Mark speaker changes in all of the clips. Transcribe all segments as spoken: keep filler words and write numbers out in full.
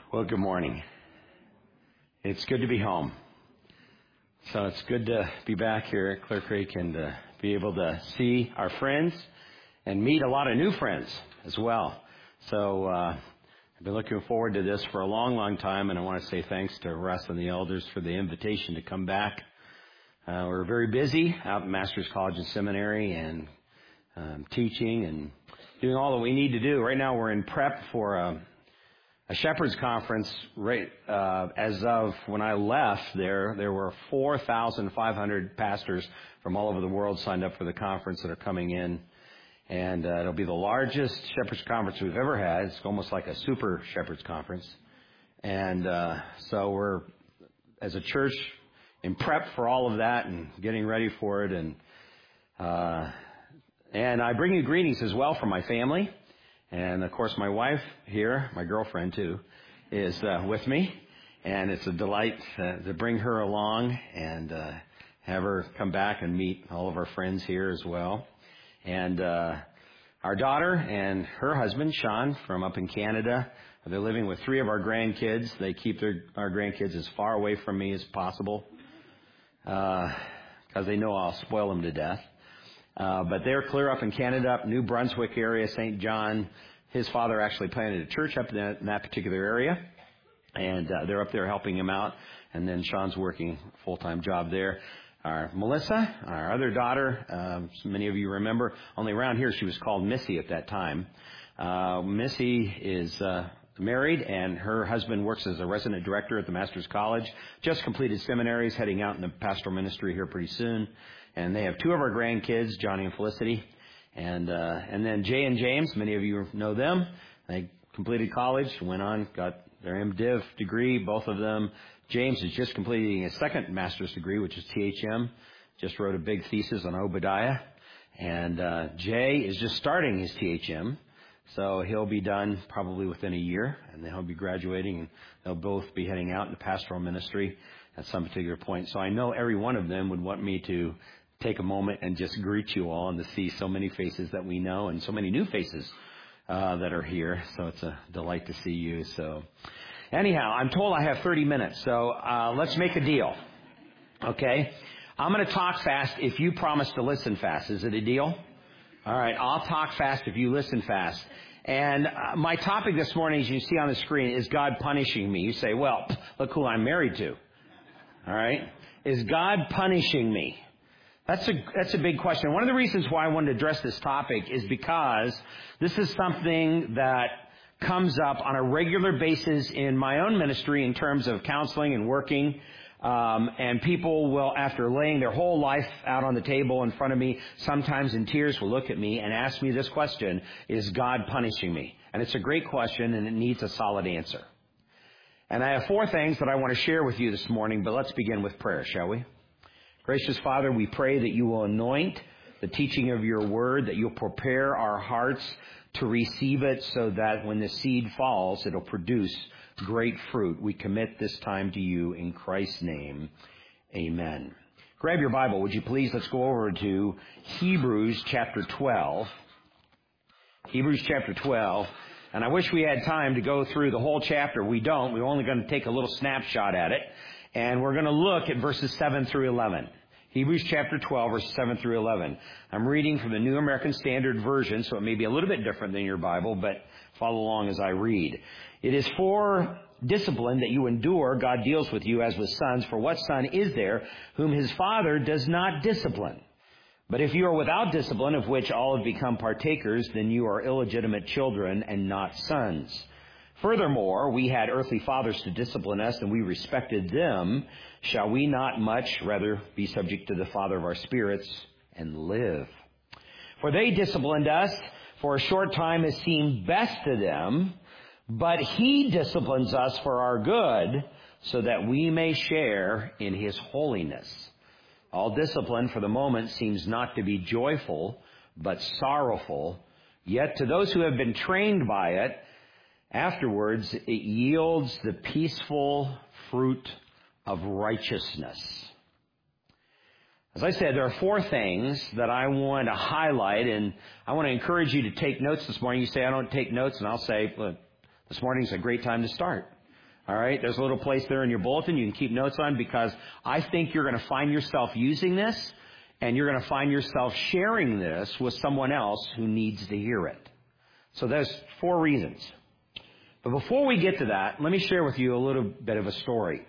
Speaker 1: Well, good morning. It's good to be home. So it's good to be back here at Clear Creek and to be able to see our friends and meet a lot of new friends as well. So uh, I've been looking forward to this for a long, long time, and I want to say thanks to Russ and the elders for the invitation to come back. Uh, we're very busy out in Master's College and Seminary and um, teaching and doing all that we need to do. Right now we're in prep for a A Shepherd's Conference. Right uh, as of when I left there, there were four thousand five hundred pastors from all over the world signed up for the conference that are coming in. And uh, it'll be the largest Shepherd's Conference we've ever had. It's almost like a super Shepherd's Conference. And uh, so we're, as a church, in prep for all of that and getting ready for it. And uh, and I bring you greetings as well from my family. And, of course, my wife here, my girlfriend, too, is uh, with me. And it's a delight uh, to bring her along and uh, have her come back and meet all of our friends here as well. And uh, our daughter and her husband, Sean, from up in Canada, they're living with three of our grandkids. They keep their our grandkids as far away from me as possible because uh, they know I'll spoil them to death. Uh, but they're clear up in Canada, up New Brunswick area, Saint John. His father actually planted a church up in that, in that particular area, and uh, they're up there helping him out. And then Sean's working a full-time job there. Our Melissa, our other daughter, um, many of you remember, only around here she was called Missy at that time. Uh, Missy is uh, married, and her husband works as a resident director at the Master's College. Just completed seminaries, heading out in the pastoral ministry here pretty soon. And they have two of our grandkids, Johnny and Felicity. And uh, and then Jay and James, many of you know them. They completed college, went on, got their MDiv degree, both of them. James is just completing his second master's degree, which is T H M. Just wrote a big thesis on Obadiah. And uh, Jay is just starting his T H M. So he'll be done probably within a year, and then he'll be graduating, and they'll both be heading out into pastoral ministry at some particular point. So I know every one of them would want me to take a moment and just greet you all and to see so many faces that we know and so many new faces uh, that are here. So it's a delight to see you. So anyhow, I'm told I have thirty minutes. So uh, let's make a deal. Okay? I'm going to talk fast if you promise to listen fast. Is it a deal? All right. I'll talk fast if you listen fast. And uh, my topic this morning, as you see on the screen, is God punishing me. You say, well, look who I'm married to. All right? Is God punishing me? That's a, that's a big question. One of the reasons why I wanted to address this topic is because this is something that comes up on a regular basis in my own ministry in terms of counseling and working. Um, and people will, after laying their whole life out on the table in front of me, sometimes in tears will look at me and ask me this question: is God punishing me? And it's a great question, and it needs a solid answer. And I have four things that I want to share with you this morning, but let's begin with prayer, shall we? Gracious Father, we pray that you will anoint the teaching of your word, that you'll prepare our hearts to receive it so that when the seed falls, it'll produce great fruit. We commit this time to you in Christ's name. Amen. Grab your Bible, would you please? Let's go over to Hebrews chapter twelve. Hebrews chapter twelve. And I wish we had time to go through the whole chapter. We don't. We're only going to take a little snapshot at it. And we're going to look at verses seven through eleven. Hebrews chapter twelve, verses seven through eleven. I'm reading from the New American Standard Version, so it may be a little bit different than your Bible, but follow along as I read. It is for discipline that you endure. God deals with you as with sons. For what son is there whom his father does not discipline? But if you are without discipline, of which all have become partakers, then you are illegitimate children and not sons. Furthermore, we had earthly fathers to discipline us, and we respected them. Shall we not much rather be subject to the Father of our spirits and live? For they disciplined us for a short time as seemed best to them, but he disciplines us for our good, so that we may share in his holiness. All discipline for the moment seems not to be joyful, but sorrowful. Yet to those who have been trained by it, afterwards, it yields the peaceful fruit of righteousness. As I said, there are four things that I want to highlight, and I want to encourage you to take notes this morning. You say, I don't take notes, and I'll say, look, this morning's a great time to start. All right, there's a little place there in your bulletin you can keep notes on, because I think you're going to find yourself using this, and you're going to find yourself sharing this with someone else who needs to hear it. So there's four reasons. But before we get to that, let me share with you a little bit of a story.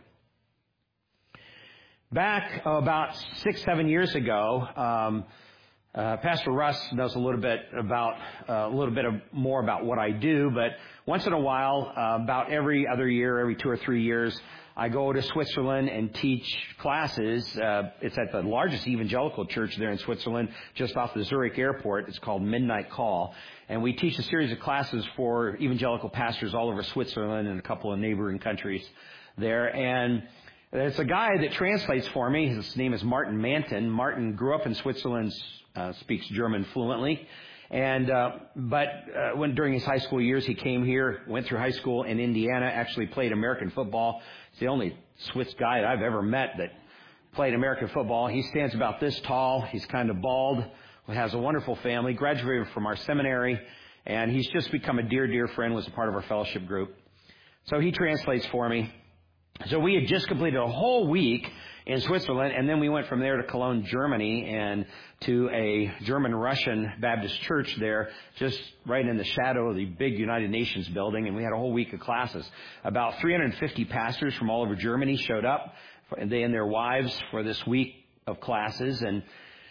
Speaker 1: Back uh, about six, seven years ago, um, uh, Pastor Russ knows a little bit about uh, a little bit of more about what I do. But once in a while, uh, about every other year, every two or three years, I go to Switzerland and teach classes. Uh, it's at the largest evangelical church there in Switzerland, just off the Zurich airport. It's called Midnight Call. And we teach a series of classes for evangelical pastors all over Switzerland and a couple of neighboring countries there. And there's a guy that translates for me. His name is Martin Manton. Martin grew up in Switzerland, uh, speaks German fluently. And, uh, but, uh, when during his high school years, he came here, went through high school in Indiana, actually played American football. He's the only Swiss guy that I've ever met that played American football. He stands about this tall. He's kind of bald, has a wonderful family, graduated from our seminary, and he's just become a dear, dear friend, was a part of our fellowship group. So he translates for me. So we had just completed a whole week in Switzerland, and then we went from there to Cologne, Germany, and to a German-Russian Baptist church there, just right in the shadow of the big United Nations building, and we had a whole week of classes. About three hundred fifty pastors from all over Germany showed up, they and their wives, for this week of classes, and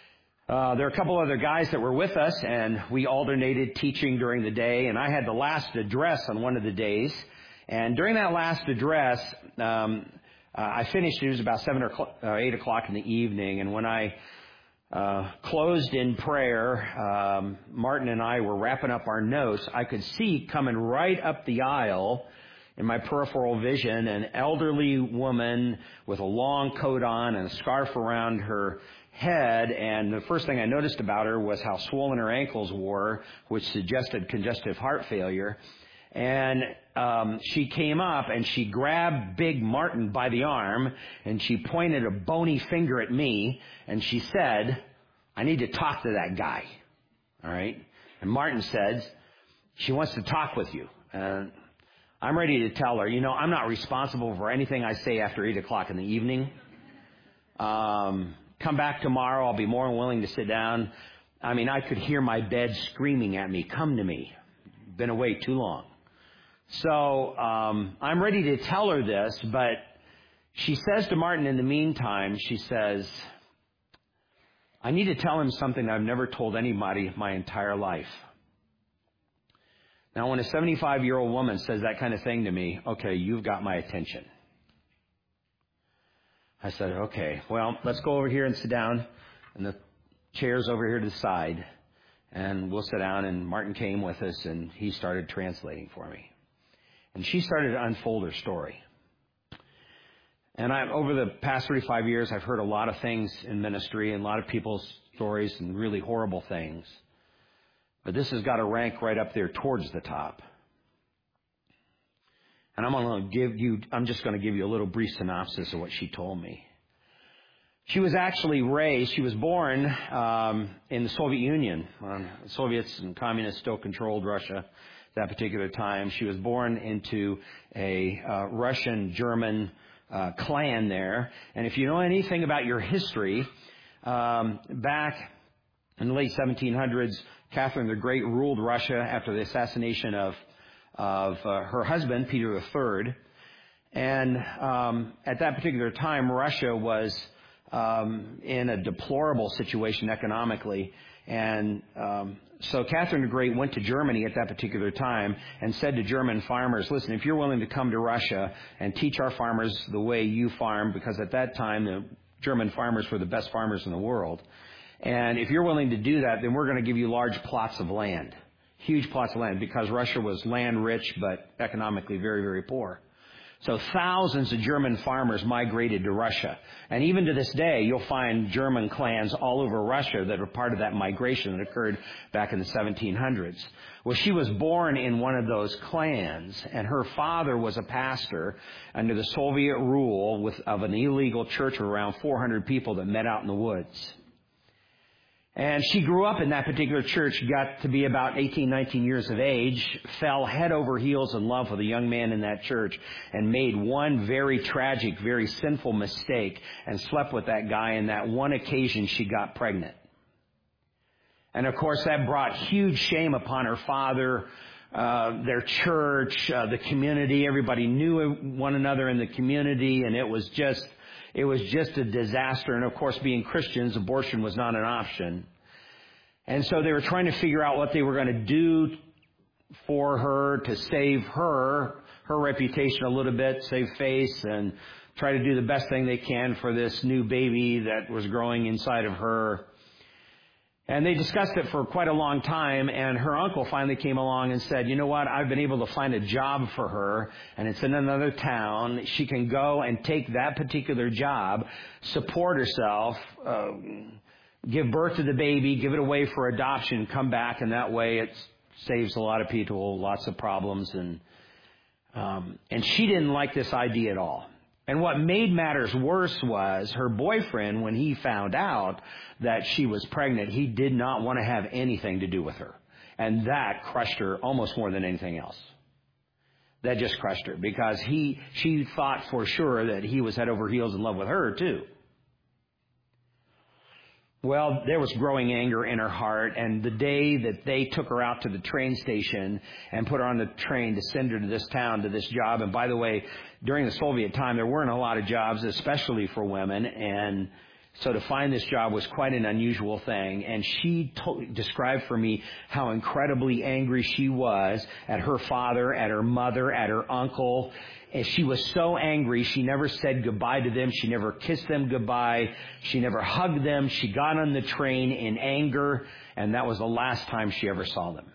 Speaker 1: uh, there were a couple other guys that were with us, and we alternated teaching during the day, and I had the last address on one of the days. And during that last address, um, uh, I finished, it was about seven or uh, eight o'clock in the evening, and when I uh, closed in prayer, um, Martin and I were wrapping up our notes. I could see coming right up the aisle in my peripheral vision an elderly woman with a long coat on and a scarf around her head, and the first thing I noticed about her was how swollen her ankles were, which suggested congestive heart failure. And um, she came up and she grabbed Big Martin by the arm and she pointed a bony finger at me and she said, "I need to talk to that guy." All right. And Martin said, "She wants to talk with you." And I'm ready to tell her, you know, I'm not responsible for anything I say after eight o'clock in the evening. Um, come back tomorrow. I'll be more than willing to sit down. I mean, I could hear my bed screaming at me, "Come to me. Been away too long." So um, I'm ready to tell her this, but she says to Martin in the meantime, she says, "I need to tell him something I've never told anybody my entire life." Now, when a seventy-five-year-old woman says that kind of thing to me, okay, you've got my attention. I said, okay, well, let's go over here and sit down, and the chair's over here to the side, and we'll sit down, and Martin came with us, and he started translating for me. And she started to unfold her story. And I, over the past thirty-five years, I've heard a lot of things in ministry and a lot of people's stories and really horrible things. But this has got to rank right up there towards the top. And I'm going to give you, I'm just going to give you a little brief synopsis of what she told me. She was actually raised, she was born um, in the Soviet Union. Um, the Soviets and communists still controlled Russia at that particular time. She was born into a uh, Russian-German uh, clan there. And if you know anything about your history, um, back in the late seventeen hundreds, Catherine the Great ruled Russia after the assassination of, of uh, her husband, Peter the Third. And um, at that particular time, Russia was Um, in a deplorable situation economically. And um, so Catherine the Great went to Germany at that particular time and said to German farmers, listen, if you're willing to come to Russia and teach our farmers the way you farm, because at that time the German farmers were the best farmers in the world, and if you're willing to do that, then we're going to give you large plots of land, huge plots of land, because Russia was land rich but economically very, very poor. So thousands of German farmers migrated to Russia. And even to this day, you'll find German clans all over Russia that are part of that migration that occurred back in the seventeen hundreds. Well, she was born in one of those clans, and her father was a pastor under the Soviet rule with, of an illegal church of around four hundred people that met out in the woods. And she grew up in that particular church, got to be about eighteen, nineteen years of age, fell head over heels in love with a young man in that church, and made one very tragic, very sinful mistake, and slept with that guy. And that one occasion she got pregnant. And of course that brought huge shame upon her father, uh, their church, uh, the community. Everybody knew one another in the community, and it was just It was just a disaster. And of course, being Christians, abortion was not an option. And so they were trying to figure out what they were going to do for her to save her, her reputation a little bit, save face, and try to do the best thing they can for this new baby that was growing inside of her. And they discussed it for quite a long time, and her uncle finally came along and said, you know what, I've been able to find a job for her, and it's in another town. She can go and take that particular job, support herself, uh, give birth to the baby, give it away for adoption, come back, and that way it saves a lot of people lots of problems. And um, and she didn't like this idea at all. And what made matters worse was her boyfriend, when he found out that she was pregnant, he did not want to have anything to do with her. And that crushed her almost more than anything else. That just crushed her because he, she thought for sure that he was head over heels in love with her too. Well, there was growing anger in her heart, and the day that they took her out to the train station and put her on the train to send her to this town, to this job, and by the way, during the Soviet time, there weren't a lot of jobs, especially for women, and so to find this job was quite an unusual thing. And she to- described for me how incredibly angry she was at her father, at her mother, at her uncle. And she was so angry, she never said goodbye to them. She never kissed them goodbye. She never hugged them. She got on the train in anger, and that was the last time she ever saw them.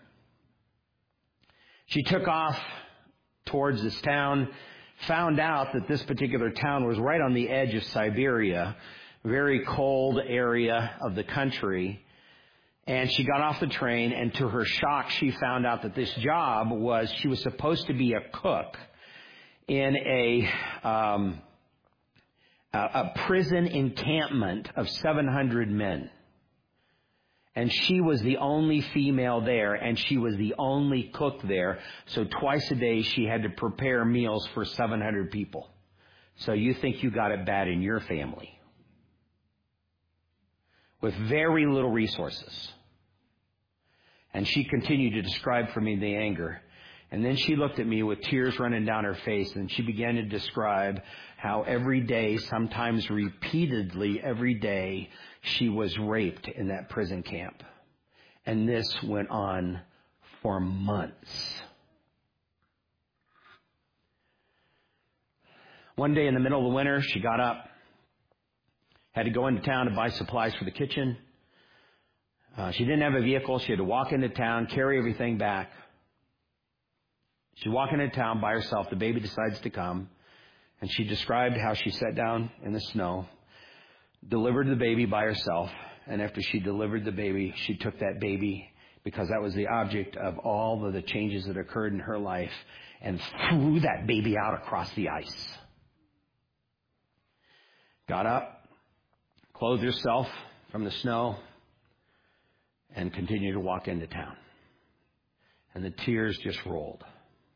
Speaker 1: She took off towards this town, found out that this particular town was right on the edge of Siberia, very cold area of the country. And she got off the train, and to her shock, she found out that this job was, she was supposed to be a cook in a, um, a, a prison encampment of seven hundred men. And she was the only female there, and she was the only cook there. So twice a day she had to prepare meals for seven hundred people. So you think you got it bad in your family. With very little resources. And she continued to describe for me the anger. And then she looked at me with tears running down her face, and she began to describe how every day, sometimes repeatedly every day, she was raped in that prison camp. And this went on for months. One day in the middle of the winter, she got up, had to go into town to buy supplies for the kitchen. Uh, she didn't have a vehicle. She had to walk into town, carry everything back. She's walking into town by herself. The baby decides to come. And she described how she sat down in the snow, delivered the baby by herself. And after she delivered the baby, she took that baby, because that was the object of all of the changes that occurred in her life, and threw that baby out across the ice. Got up, clothed herself from the snow, and continued to walk into town. And the tears just rolled.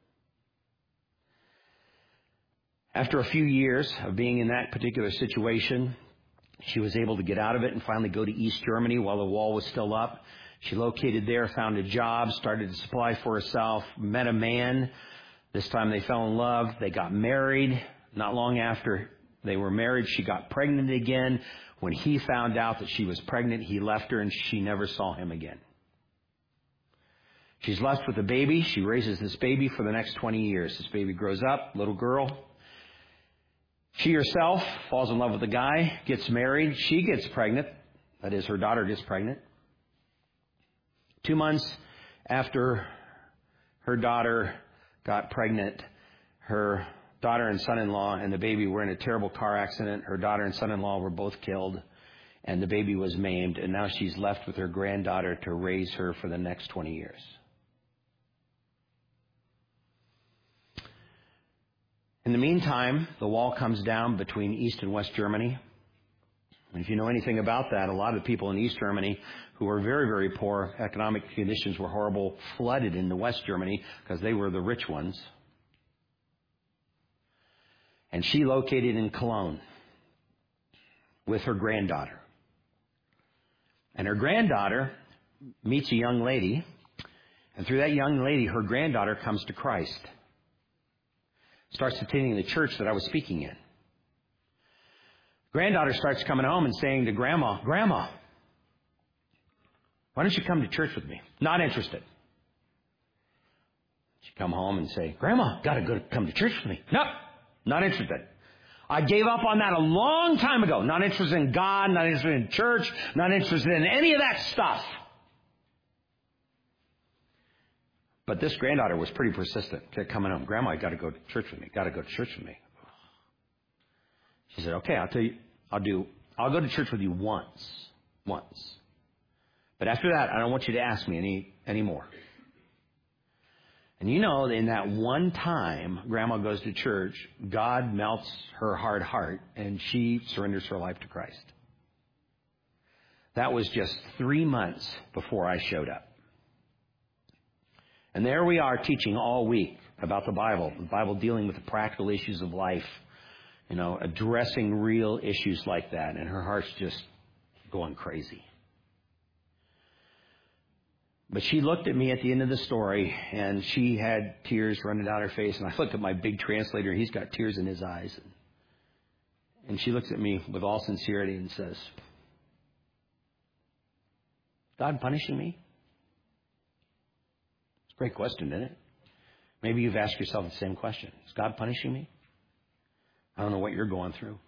Speaker 1: After a few years of being in that particular situation, she was able to get out of it and finally go to East Germany while the wall was still up. She located there, found a job, started to supply for herself, met a man. This time they fell in love. They got married. Not long after they were married, she got pregnant again. When he found out that she was pregnant, he left her and she never saw him again. She's left with a baby. She raises this baby for the next twenty years. This baby grows up, little girl. She herself falls in love with the guy, gets married. She gets pregnant. That is, her daughter gets pregnant. Two months after her daughter got pregnant, her daughter and son-in-law and the baby were in a terrible car accident. Her daughter and son-in-law were both killed, and the baby was maimed. And now she's left with her granddaughter to raise her for the next twenty years. In the meantime, the wall comes down between East and West Germany. And if you know anything about that, a lot of people in East Germany who were very, very poor, economic conditions were horrible, flooded into West Germany because they were the rich ones. And she located in Cologne with her granddaughter. And her granddaughter meets a young lady, and through that young lady, her granddaughter comes to Christ. Starts attending the church that I was speaking in. Granddaughter starts coming home and saying to Grandma, Grandma, why don't you come to church with me? Not interested. She come home and say, Grandma, gotta go to come to church with me. No, not interested. I gave up on that a long time ago. Not interested in God, not interested in church, not interested in any of that stuff. But this granddaughter was pretty persistent. Kept coming home. Grandma, you got to go to church with me. Got to go to church with me. She said, "Okay, I'll tell you. I'll do. I'll go to church with you once, once. But after that, I don't want you to ask me any anymore." And you know, in that one time, Grandma goes to church, God melts her hard heart, and she surrenders her life to Christ. That was just three months before I showed up. And there we are teaching all week about the Bible, the Bible dealing with the practical issues of life, you know, addressing real issues like that. And her heart's just going crazy. But she looked at me at the end of the story, and she had tears running down her face. And I looked at my big translator, and he's got tears in his eyes. And she looks at me with all sincerity and says, God punishing me? Great question, isn't it? Maybe you've asked yourself the same question. Is God punishing me? I don't know what you're going through.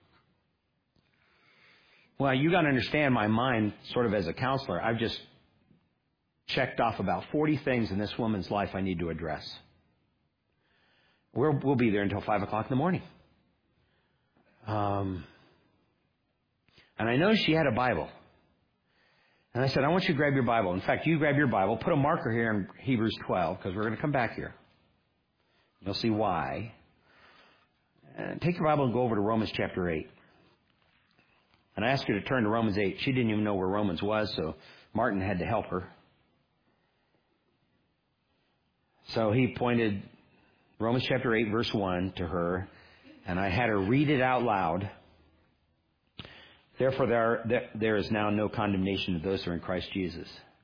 Speaker 1: Well, you got to understand my mind sort of as a counselor. I've just checked off about forty things in this woman's life I need to address. We're, we'll be there until five o'clock in the morning. Um, and I know she had a Bible. And I said, I want you to grab your Bible. In fact, you grab your Bible, put a marker here in Hebrews twelve, because we're going to come back here. You'll see why. And take your Bible and go over to Romans chapter eight. And I asked her to turn to Romans eight. She didn't even know where Romans was, so Martin had to help her. So he pointed Romans chapter eight, verse one to her, and I had her read it out loud. Therefore, there, are, there, there is now no condemnation to those who are in Christ Jesus.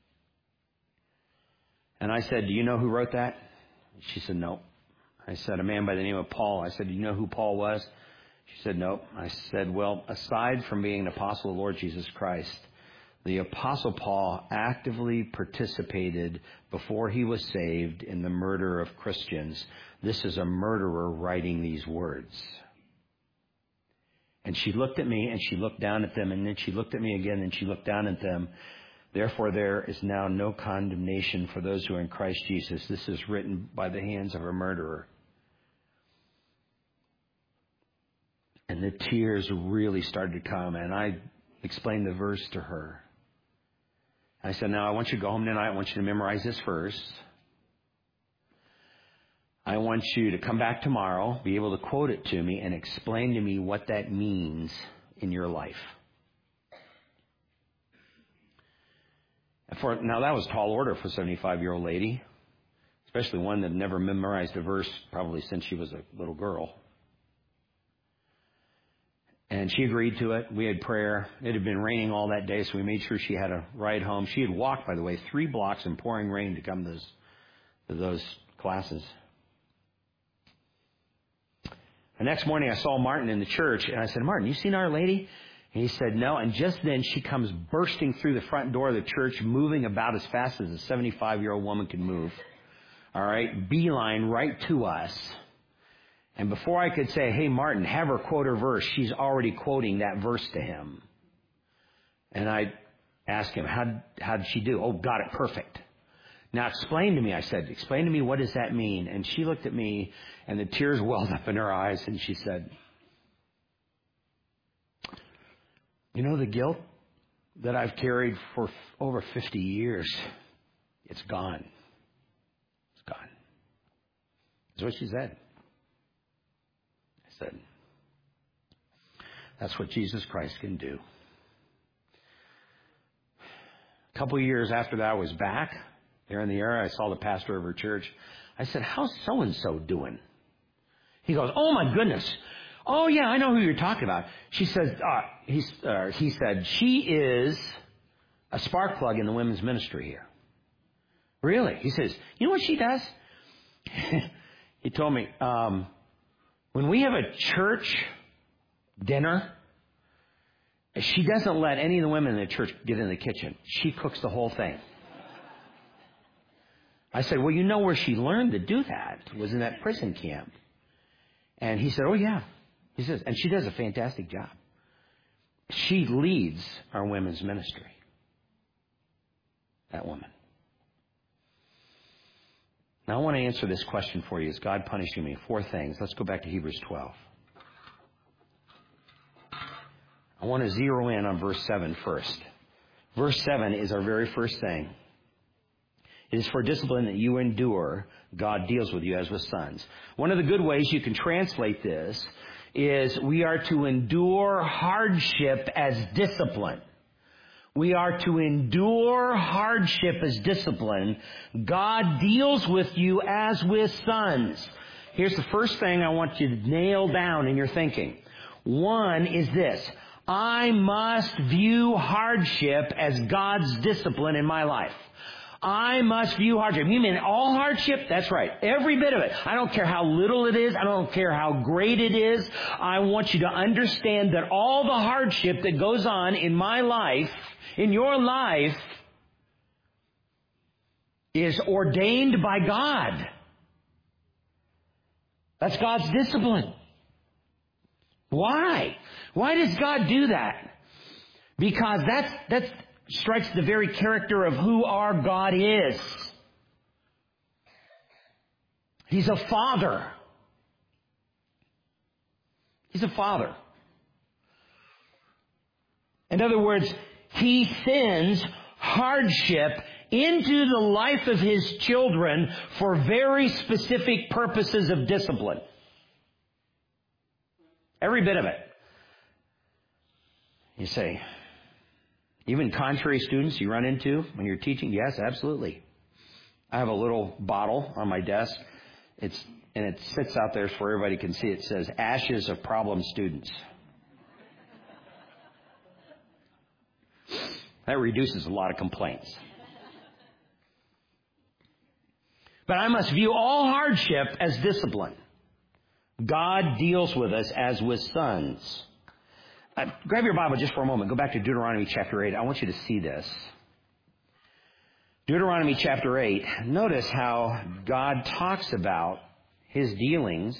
Speaker 1: And I said, do you know who wrote that? She said, no. I said, a man by the name of Paul. I said, do you know who Paul was? She said, no. I said, well, aside from being an apostle of the Lord Jesus Christ, the apostle Paul actively participated before he was saved in the murder of Christians. This is a murderer writing these words. And she looked at me, and she looked down at them, and then she looked at me again, and she looked down at them. Therefore, there is now no condemnation for those who are in Christ Jesus. This is written by the hands of a murderer. And the tears really started to come, and I explained the verse to her. I said, now I want you to go home tonight. I want you to memorize this verse. I want you to come back tomorrow, be able to quote it to me, and explain to me what that means in your life. For, now, that was tall order for a seventy-five-year-old lady, especially one that never memorized a verse probably since she was a little girl. And she agreed to it. We had prayer. It had been raining all that day, so we made sure she had a ride home. She had walked, by the way, three blocks in pouring rain to come to those, to those classes. The next morning, I saw Martin in the church, and I said, Martin, you seen Our Lady? And he said, no. And just then, she comes bursting through the front door of the church, moving about as fast as a seventy-five-year-old woman can move. All right, beeline right to us. And before I could say, hey, Martin, have her quote her verse, she's already quoting that verse to him. And I asked him, how how did she do? Oh, got it perfect. Now, explain to me, I said, explain to me, what does that mean? And she looked at me, and the tears welled up in her eyes, and she said, you know, the guilt that I've carried for over fifty years, it's gone. It's gone. That's what she said. I said, that's what Jesus Christ can do. A couple of years after that, I was back there in the area. I saw the pastor of her church. I said, how's so-and-so doing? He goes, oh, my goodness. Oh, yeah, I know who you're talking about. She says, uh, he's, uh, he said, she is a spark plug in the women's ministry here. Really? He says, you know what she does? He told me, um, when we have a church dinner, she doesn't let any of the women in the church get in the kitchen. She cooks the whole thing. I said, well, you know where she learned to do that. It was in that prison camp. And he said, oh, yeah. He says, and she does a fantastic job. She leads our women's ministry. That woman. Now, I want to answer this question for you. Is God punishing me? Four things. Let's go back to Hebrews twelve. I want to zero in on verse seven first. Verse seven is our very first thing. It is for discipline that you endure. God deals with you as with sons. One of the good ways you can translate this is we are to endure hardship as discipline. We are to endure hardship as discipline. God deals with you as with sons. Here's the first thing I want you to nail down in your thinking. One is this. I must view hardship as God's discipline in my life. I must view hardship. You mean all hardship? That's right. Every bit of it. I don't care how little it is. I don't care how great it is. I want you to understand that all the hardship that goes on in my life, in your life, is ordained by God. That's God's discipline. Why? Why does God do that? Because that's, that's, strikes the very character of who our God is. He's a father. He's a father. In other words, He sends hardship into the life of His children for very specific purposes of discipline. Every bit of it. You say, even contrary students you run into when you're teaching? Yes, absolutely. I have a little bottle on my desk. It's and it sits out there so everybody can see. It says, ashes of problem students. That reduces a lot of complaints. But I must view all hardship as discipline. God deals with us as with sons. Uh, grab your Bible just for a moment. Go back to Deuteronomy chapter eight. I want you to see this. Deuteronomy chapter eight. Notice how God talks about His dealings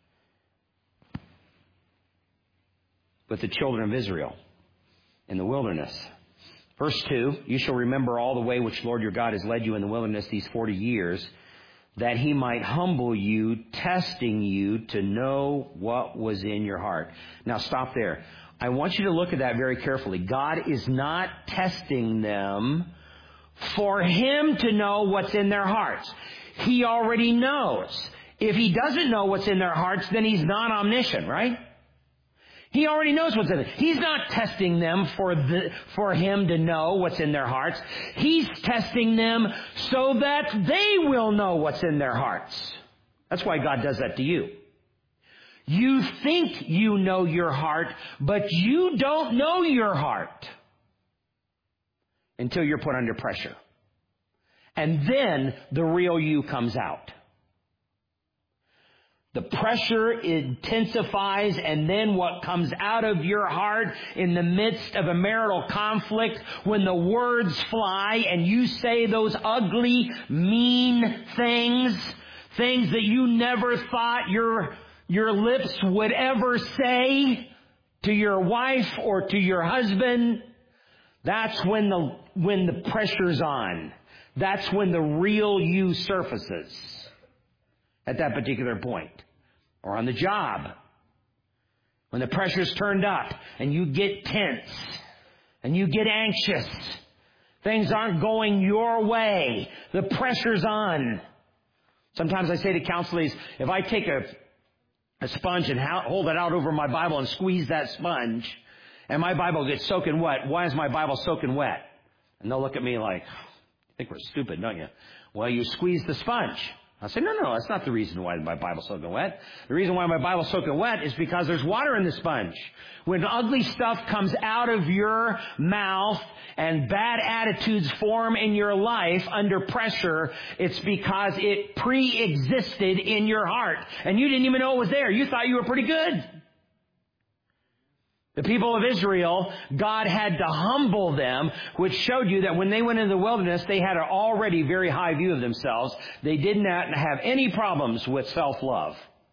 Speaker 1: with the children of Israel in the wilderness. Verse two, you shall remember all the way which Lord your God has led you in the wilderness these forty years, that He might humble you, testing you to know what was in your heart. Now stop there. I want you to look at that very carefully. God is not testing them for Him to know what's in their hearts. He already knows. If He doesn't know what's in their hearts, then He's not omniscient, right? He already knows what's in it. He's not testing them for the, for Him to know what's in their hearts. He's testing them so that they will know what's in their hearts. That's why God does that to you. You think you know your heart, but you don't know your heart until you're put under pressure. And then the real you comes out. The pressure intensifies, and then what comes out of your heart in the midst of a marital conflict, when the words fly and you say those ugly, mean things, things that you never thought your your lips would ever say to your wife or to your husband, that's when the when the pressure's on. That's when the real you surfaces at that particular point. Or on the job. When the pressure's turned up and you get tense and you get anxious. Things aren't going your way. The pressure's on. Sometimes I say to counselors, if I take a, a sponge and hold it out over my Bible and squeeze that sponge, and my Bible gets soaking wet, why is my Bible soaking wet? And they'll look at me like, you think we're stupid, don't you? Well, you squeeze the sponge. I say, no, no, that's not the reason why my Bible's soaking wet. The reason why my Bible's soaking wet is because there's water in the sponge. When ugly stuff comes out of your mouth and bad attitudes form in your life under pressure, it's because it pre-existed in your heart. And you didn't even know it was there. You thought you were pretty good. The people of Israel, God had to humble them, which showed you that when they went into the wilderness, they had an already very high view of themselves. They did not have any problems with self-love.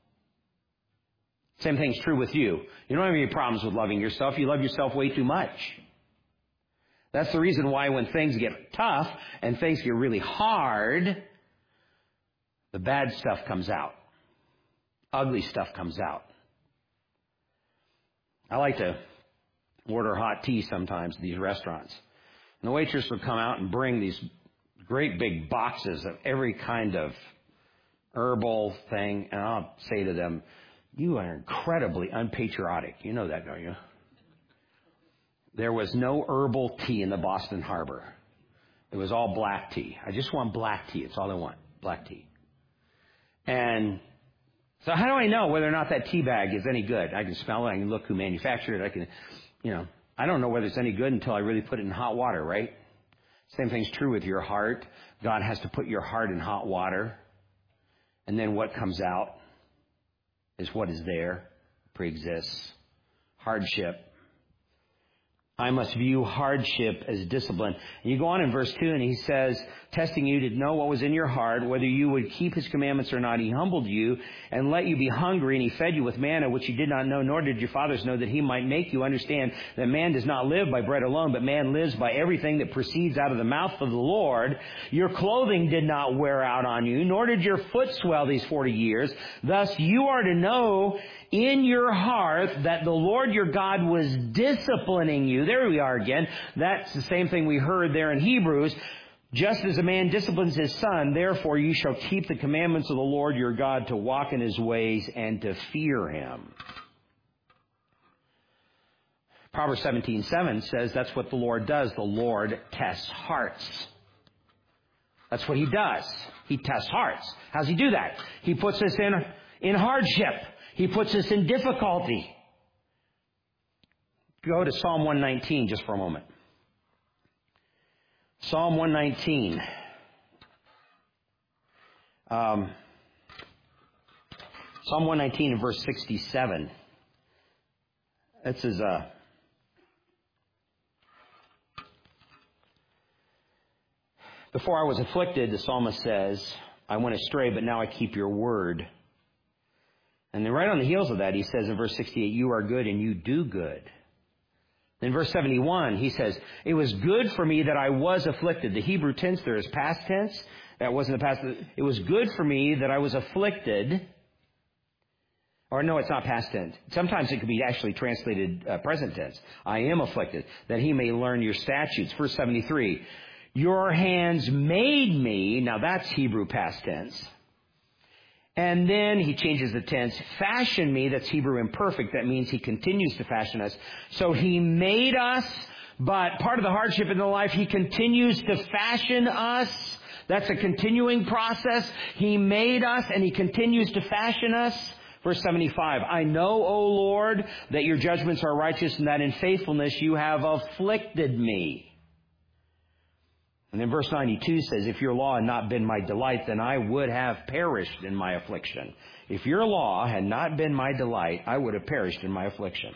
Speaker 1: Same thing's true with you. You don't have any problems with loving yourself. You love yourself way too much. That's the reason why when things get tough and things get really hard, the bad stuff comes out. Ugly stuff comes out. I like to order hot tea sometimes at these restaurants. And the waitress will come out and bring these great big boxes of every kind of herbal thing. And I'll say to them, you are incredibly unpatriotic. You know that, don't you? There was no herbal tea in the Boston Harbor. It was all black tea. I just want black tea. It's all I want, black tea. And so how do I know whether or not that tea bag is any good? I can smell it. I can look who manufactured it. I can, you know, I don't know whether it's any good until I really put it in hot water, right? Same thing's true with your heart. God has to put your heart in hot water. And then what comes out is what is there, pre-exists. Hardship. I must view hardship as discipline. And you go on in verse two and he says, testing you to know what was in your heart, whether you would keep his commandments or not. He humbled you and let you be hungry, and he fed you with manna, which you did not know, nor did your fathers know, that he might make you understand that man does not live by bread alone, but man lives by everything that proceeds out of the mouth of the Lord. Your clothing did not wear out on you, nor did your foot swell these forty years. Thus you are to know in your heart that the Lord your God was disciplining you. There we are again. That's the same thing we heard there in Hebrews. Just as a man disciplines his son, therefore you shall keep the commandments of the Lord your God to walk in his ways and to fear him. Proverbs seventeen seven says that's what the Lord does. The Lord tests hearts. That's what he does. He tests hearts. How does he do that? He puts us in, in hardship. He puts us in difficulty. Go to Psalm one nineteen just for a moment. Psalm one nineteen. Um, Psalm one nineteen and verse sixty-seven. This is a... Before I was afflicted, the psalmist says, I went astray, but now I keep your word. And then right on the heels of that, he says in verse sixty-eight, you are good and you do good. In verse seventy-one, he says, it was good for me that I was afflicted. The Hebrew tense there is past tense. That wasn't the past. It was good for me that I was afflicted. Or no, it's not past tense. Sometimes it could be actually translated uh, present tense. I am afflicted, that he may learn your statutes. Verse seventy-three, your hands made me. Now that's Hebrew past tense. And then he changes the tense, fashion me, that's Hebrew imperfect, that means he continues to fashion us. So he made us, but part of the hardship in the life, he continues to fashion us. That's a continuing process. He made us and he continues to fashion us. Verse seventy-five, I know, O Lord, that your judgments are righteous and that in faithfulness you have afflicted me. And then verse ninety-two says, if your law had not been my delight, then I would have perished in my affliction. If your law had not been my delight, I would have perished in my affliction.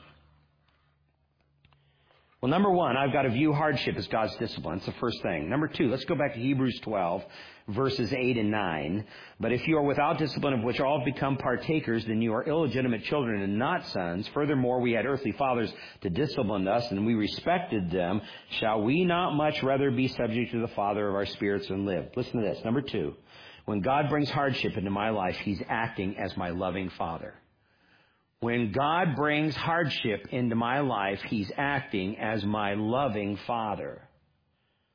Speaker 1: Well, number one, I've got to view hardship as God's discipline. That's the first thing. Number two, let's go back to Hebrews twelve, verses eight and nine. But if you are without discipline, of which all have become partakers, then you are illegitimate children and not sons. Furthermore, we had earthly fathers to discipline us, and we respected them. Shall we not much rather be subject to the Father of our spirits and live? Listen to this. Number two, when God brings hardship into my life, he's acting as my loving Father. When God brings hardship into my life, he's acting as my loving Father.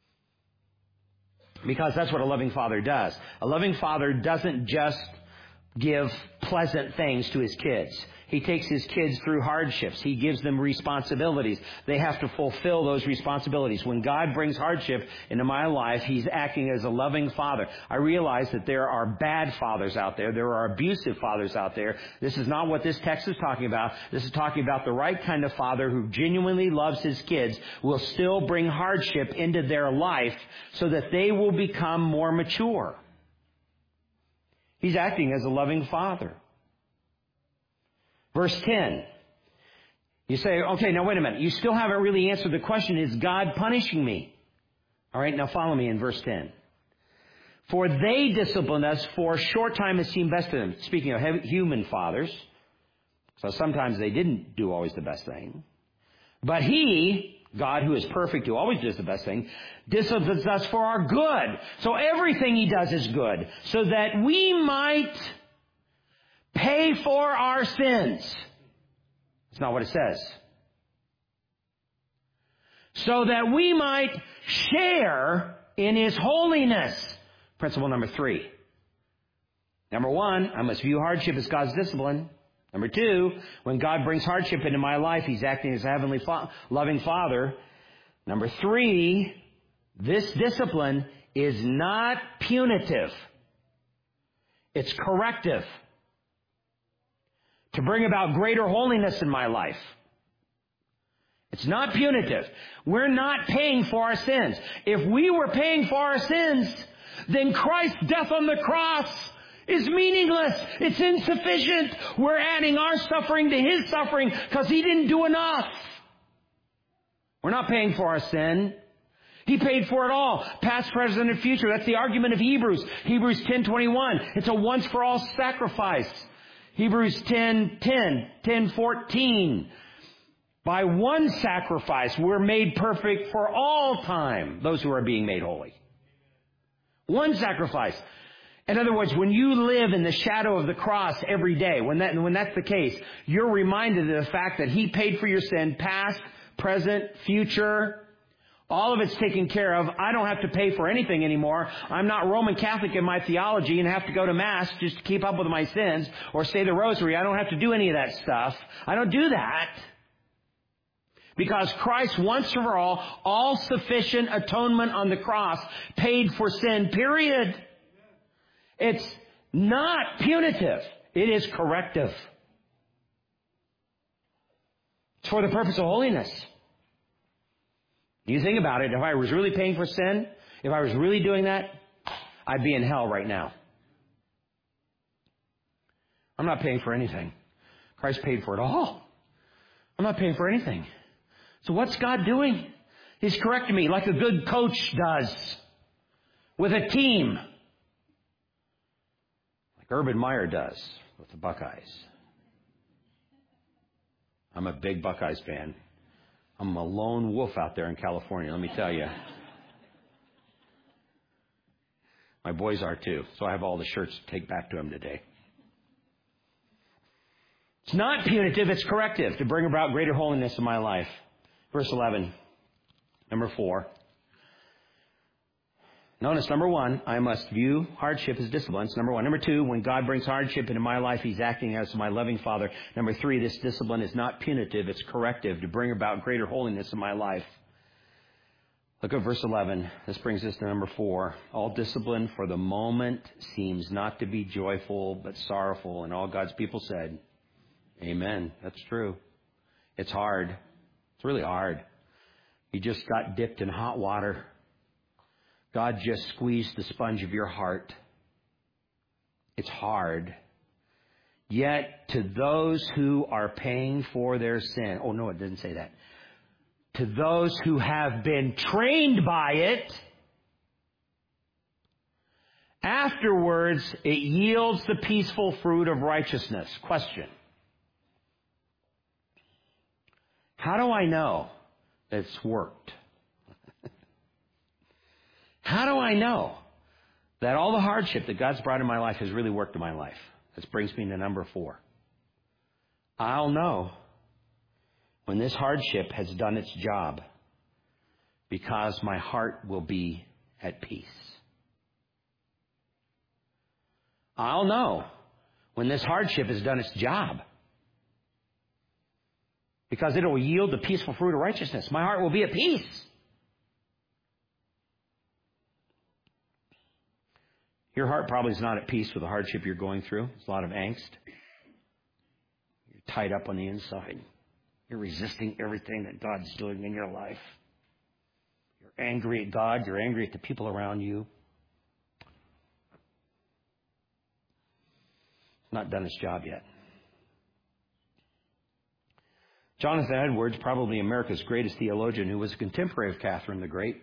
Speaker 1: Because that's what a loving Father does. A loving Father doesn't just give pleasant things to his kids. He takes his kids through hardships. He gives them responsibilities. They have to fulfill those responsibilities. When God brings hardship into my life, He's acting as a loving father. I realize that there are bad fathers out there. There are abusive fathers out there. This is not what this text is talking about. This is talking about the right kind of father who genuinely loves his kids, will still bring hardship into their life so that they will become more mature. He's acting as a loving father. Verse ten. You say, okay, now wait a minute. You still haven't really answered the question, is God punishing me? All right, now follow me in verse ten. For they disciplined us for a short time as seemed best to them. Speaking of human fathers. So sometimes they didn't do always the best thing. But He, God who is perfect, who always does the best thing, disciplines us for our good. So everything He does is good. So that we might pay for our sins. That's not what it says. So that we might share in His holiness. Principle number three. Number one, I must view hardship as God's discipline. Number two, when God brings hardship into my life, He's acting as a heavenly fa- loving Father. Number three, this discipline is not punitive. It's corrective. To bring about greater holiness in my life. It's not punitive. We're not paying for our sins. If we were paying for our sins, then Christ's death on the cross is meaningless. It's insufficient. We're adding our suffering to His suffering because He didn't do enough. We're not paying for our sin. He paid for it all. Past, present, and future. That's the argument of Hebrews. Hebrews ten twenty-one. It's a once-for-all sacrifice. Hebrews ten ten, ten fourteen. By one sacrifice, we're made perfect for all time, those who are being made holy. One sacrifice. In other words, when you live in the shadow of the cross every day, when that, when that's the case, you're reminded of the fact that He paid for your sin, past, present, future. All of it's taken care of. I don't have to pay for anything anymore. I'm not Roman Catholic in my theology and have to go to Mass just to keep up with my sins or say the rosary. I don't have to do any of that stuff. I don't do that. Because Christ once and for all, all sufficient atonement on the cross, paid for sin, period. It's not punitive. It is corrective. It's for the purpose of holiness. You think about it, if I was really paying for sin, if I was really doing that, I'd be in hell right now. I'm not paying for anything. Christ paid for it all. I'm not paying for anything. So what's God doing? He's correcting me like a good coach does with a team. Like Urban Meyer does with the Buckeyes. I'm a big Buckeyes fan. I'm a lone wolf out there in California, let me tell you. My boys are too, so I have all the shirts to take back to them today. It's not punitive, it's corrective to bring about greater holiness in my life. Verse eleven, number four. Notice, number one, I must view hardship as discipline. It's number one. Number two, when God brings hardship into my life, He's acting as my loving Father. Number three, this discipline is not punitive, it's corrective to bring about greater holiness in my life. Look at verse eleven. This brings us to number four. All discipline for the moment seems not to be joyful, but sorrowful. And all God's people said, amen. That's true. It's hard. It's really hard. You just got dipped in hot water. God just squeezed the sponge of your heart. It's hard. Yet to those who are paying for their sin, oh no, it doesn't say that. To those who have been trained by it, afterwards it yields the peaceful fruit of righteousness. Question. How do I know that it's worked? How do I know that all the hardship that God's brought in my life has really worked in my life? This brings me to number four. I'll know when this hardship has done its job because my heart will be at peace. I'll know when this hardship has done its job. Because it will yield the peaceful fruit of righteousness. My heart will be at peace. Your heart probably is not at peace with the hardship you're going through. There's a lot of angst. You're tied up on the inside. You're resisting everything that God's doing in your life. You're angry at God. You're angry at the people around you. It's not done its job yet. Jonathan Edwards, probably America's greatest theologian, who was a contemporary of Catherine the Great.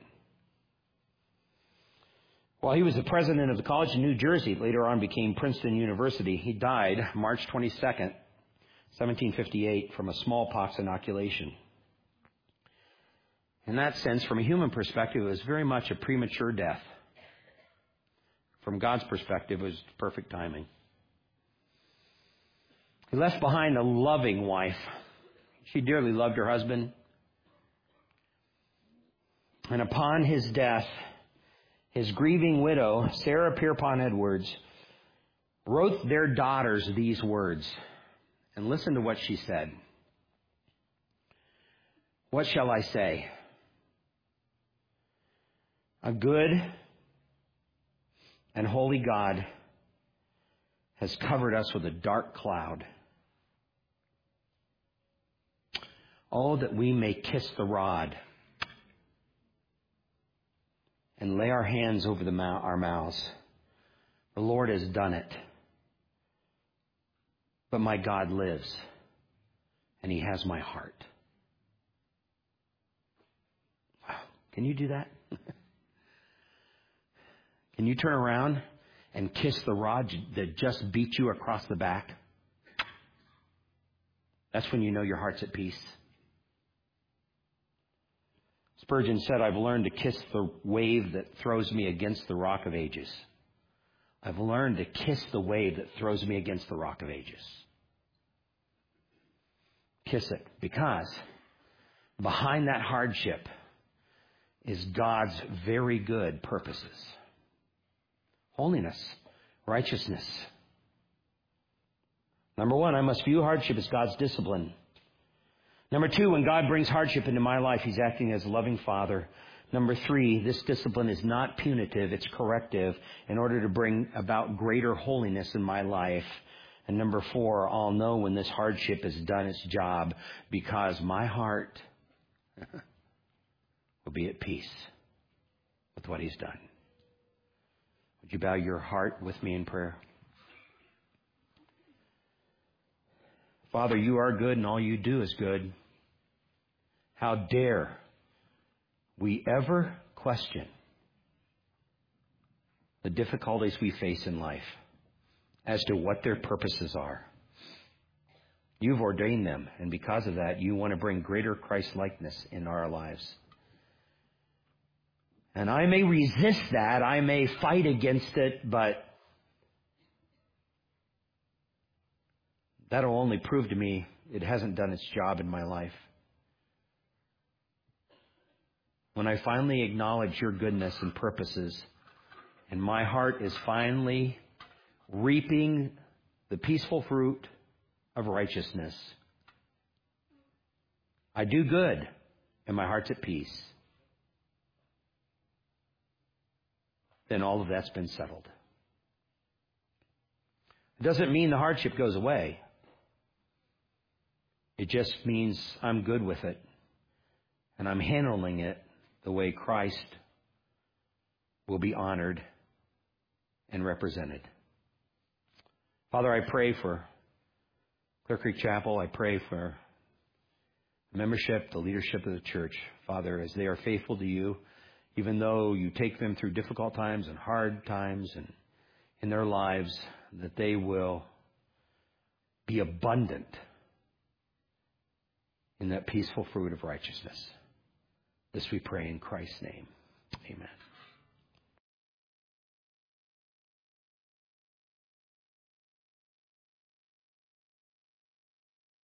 Speaker 1: While he was the president of the College of New Jersey, later on became Princeton University, he died March twenty-second, seventeen fifty-eight, from a smallpox inoculation. In that sense, from a human perspective, it was very much a premature death. From God's perspective, it was perfect timing. He left behind a loving wife. She dearly loved her husband. And upon his death, his grieving widow, Sarah Pierpont Edwards, wrote their daughters these words. And listen to what she said. What shall I say? A good and holy God has covered us with a dark cloud. Oh, that we may kiss the rod and lay our hands over the mouth, our mouths. The Lord has done it. But my God lives, and He has my heart. Wow. Can you do that? Can you turn around and kiss the rod that just beat you across the back? That's when you know your heart's at peace. Spurgeon said, I've learned to kiss the wave that throws me against the rock of ages. I've learned to kiss the wave that throws me against the rock of ages. Kiss it, because behind that hardship is God's very good purposes. Holiness, righteousness. Number one, I must view hardship as God's discipline. Number two, when God brings hardship into my life, He's acting as a loving Father. Number three, this discipline is not punitive, it's corrective in order to bring about greater holiness in my life. And number four, I'll know when this hardship has done its job because my heart will be at peace with what He's done. Would you bow your heart with me in prayer? Father, You are good and all You do is good. How dare we ever question the difficulties we face in life as to what their purposes are. You've ordained them, and because of that, You want to bring greater Christ-likeness in our lives. And I may resist that, I may fight against it, but that'll only prove to me it hasn't done its job in my life. When I finally acknowledge Your goodness and purposes, and my heart is finally reaping the peaceful fruit of righteousness, I do good, and my heart's at peace. Then all of that's been settled. It doesn't mean the hardship goes away. It just means I'm good with it, and I'm handling it the way Christ will be honored and represented. Father, I pray for Clear Creek Chapel. I pray for membership, the leadership of the church. Father, as they are faithful to You, even though You take them through difficult times and hard times and in their lives, that they will be abundant in that peaceful fruit of righteousness. This we pray in Christ's name. Amen.